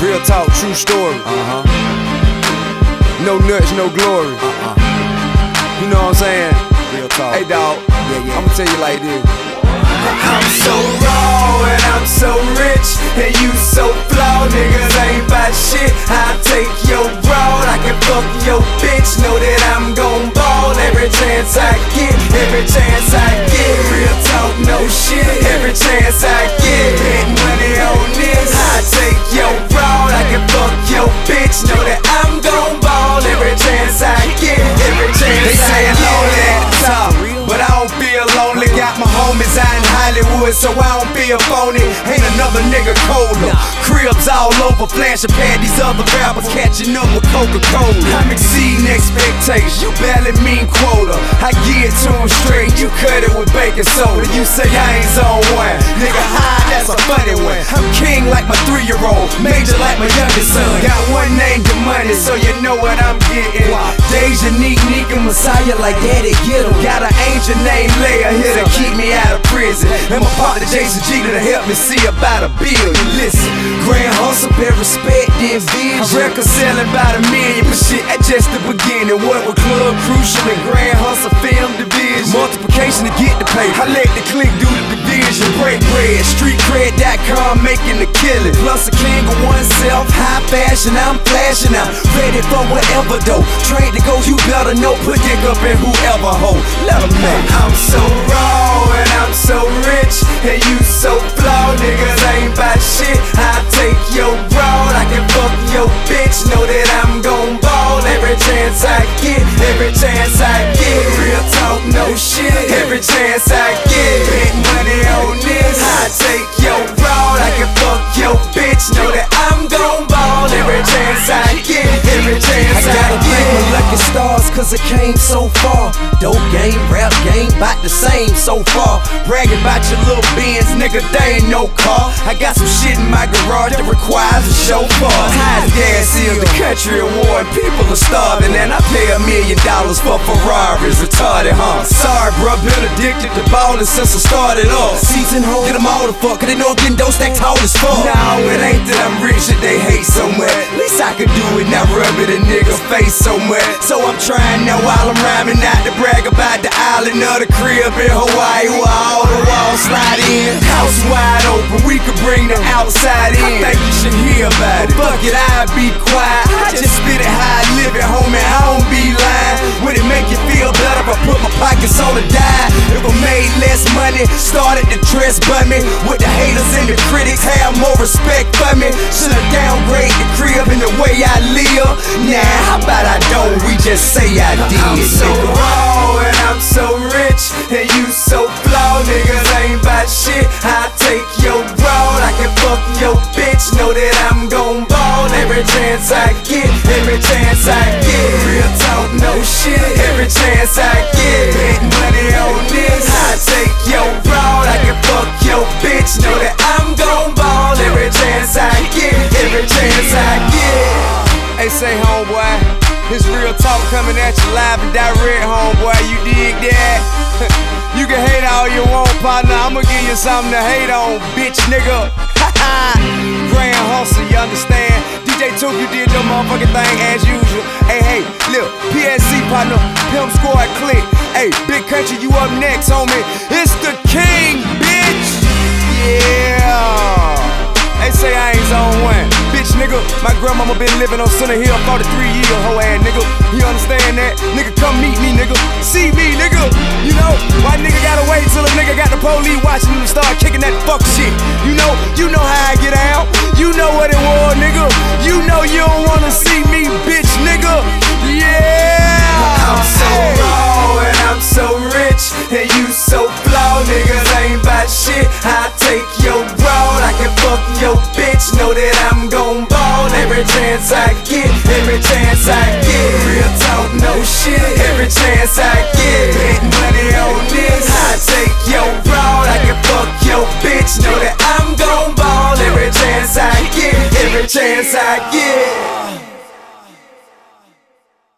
Real talk, true story. No nuts, no glory. You know what I'm saying? Real talk. Hey dawg, I'ma tell you like this. I'm so raw and I'm so rich, and you so flawed. Niggas ain't bout shit. I take your broad, I can fuck your bitch. Know that I'm gon' ball every chance I get. Every chance I get. Real talk, no shit. Every chance I get. Bet money on this. I take your broad, I can fuck your bitch. Know that I'm gon' ball every chance I get. Every chance I get. They say lonely at the top, but I don't feel lonely. Got my homies out in Hollywood, so I don't feel phony. Ain't another nigga colder. Cribs all over, flashing pad these other rappers catching up with Coca-Cola. I'm exceeding expectations, you barely mean quota. I get to them straight, you cut it with baking soda. You say I ain't zone one, nigga high, that's a funny one. I'm king like my 3-year-old, major like my youngest son. Got one name, the money, so you know what I'm getting. Deja, Nika, Messiah like daddy, get him. Got an angel named Leia here to keep me out of prison, and my partner Jason G to help me see about a billion. Listen, grand hustle, bear respect, then vision. I reconciling about $1 million, but shit, that's just the beginning. What with Club Crucial and grand hustle film division, multiplication to get the pay. I let the click do the division. Break bread, streetcred.com making the killing. Plus a king of oneself, high fashion, I'm flashing out. Ready for whatever though. Trade to go, you better know. Put dick up in whoever hoe. Let them know. I'm so raw and I'm so rich, and you so flawed. Niggas ain't bout shit. I take your broad, I can fuck your bitch. Know that I'm gon' ball every chance I get. Every chance I get. Real talk, no shit. Every chance I get. Bet money on this. I take your broad, I can fuck your bitch. Know that I'm gon' ball every chance I get. Every chance I gotta thank my lucky stars, cause it came so far. Dope game, rap game, bout the same so far. Bragging about your little Benz, nigga, they ain't no car. I got some shit in my garage that requires a chauffeur. Highest gas is the country award, people are starving, and I pay $1 million for Ferraris. Retarded, huh? Sorry, bruh, been addicted to ballin' since I started off. Season home, get them all the fuck, cause they know I'm getting dope stacked tall as fuck. No, it ain't that I'm rich that they hate so much. At least I could do it, not rub it in niggas' face so much. So I'm trying now while I'm rhyming not to brag about the island of the crib in Hawaii, where all the walls slide in. House wide open, we could bring the outside in. I think you should hear about it. Fuck it, I'll be quiet. I just spit it how I live it, homie. I don't be lying. Would it make you feel better if I put my pockets on the dime? If I made less money, started to dress bummy, would the haters and the critics have more respect for me? Should I downgrade the crib and the way I live? Nah, how about I don't? We just say I did. I'm so raw and I'm so rich, and you so flawed. Niggas ain't bout shit. I take your broad, I can fuck your bitch. Know that I'm gon' ball every chance I get. Every chance I get. Real talk, no shit. Every chance I get. Bet money on this. I take your broad, I can fuck your bitch. Know that I'm gon' ball every chance I get. Every chance I get. Hey, say homeboy, it's real talk coming at you live and direct, homeboy. You dig that? You can hate all you want, partner. I'ma give you something to hate on, bitch, nigga. Grand hustle, you understand? DJ Took, you did your motherfucking thing as usual. Hey, look, PSC partner, Pimp Squad click. Hey, Big Country, you up next, homie. It's the king, bitch. Yeah. They say I ain't zone one. Bitch, nigga, my grandmama been living on Center Hill 43 years, hoe ass nigga. You understand that? Nigga, come meet me, nigga. See me, nigga. You know, why nigga gotta wait till a nigga got the police watching him start kicking that fuck shit? You know how I get out. You know what it was, nigga. You know you don't wanna see me, bitch, nigga. Yeah. I'm so raw and I'm so rich, and you so flawed. Niggas ain't bout shit. I take your broad, I can fuck your bitch. Know that I'm gon' ball every chance I get. Every chance I get. Real talk, no shit. Every chance I get. Bet money on this. I take your broad, I can fuck your bitch. Know that I'm gon' ball every chance I get. Every chance I get.